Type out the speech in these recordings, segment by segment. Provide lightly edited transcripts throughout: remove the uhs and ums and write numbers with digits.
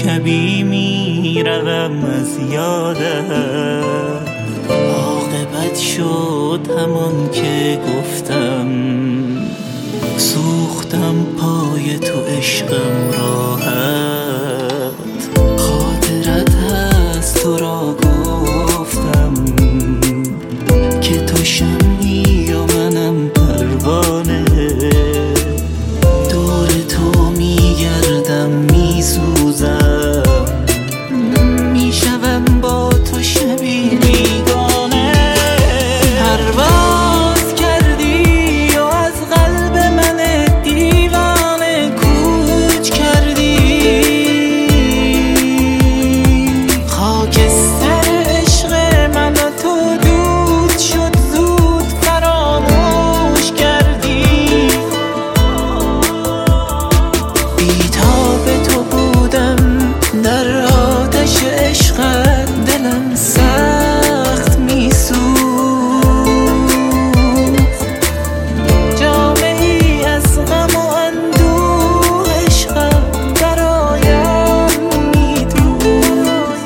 شبی میروم از یادت، عاقبت شد همان که گفتم، سوختم پای تو عشقم راحت. خاطرت هست تو را گفتم که تو شمعی و منم پروانه، دور تو میگردم میسوزم، میشوم با تو شبی بیگانه. پرواز کردی و از قلب من دیوانه کوچ کردی، خاکستر عشق من و تو دود شد زود فراموش کردی. بیتاب تو بودم در آتش عشقت، دلم سخت میسوخت. جامعی از غم و اندوه عشقت برایم میدوخت.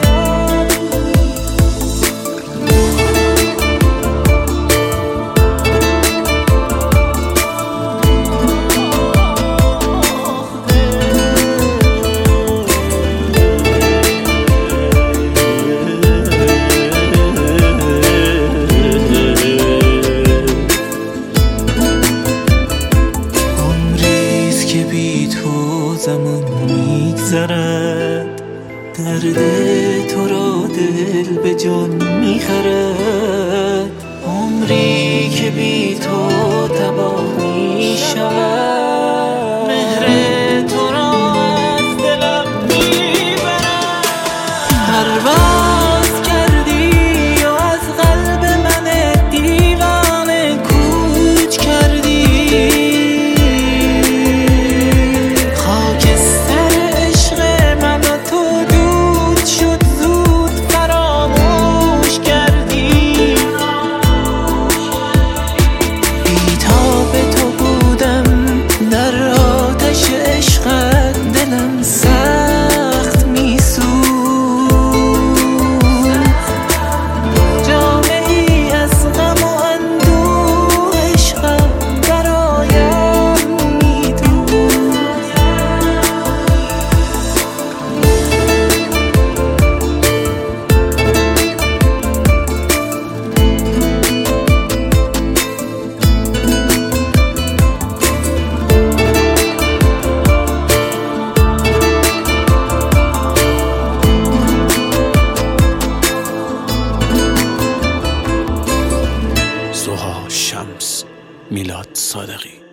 زمان میگذرد، درد تو را دل به جان میخرد. عمری که بی تو تباه میشود، مهر تو را از دلم میبرد. پرواز کردی و از قلب من دیوانه کوچ کردی، شمس میلاد صادقی.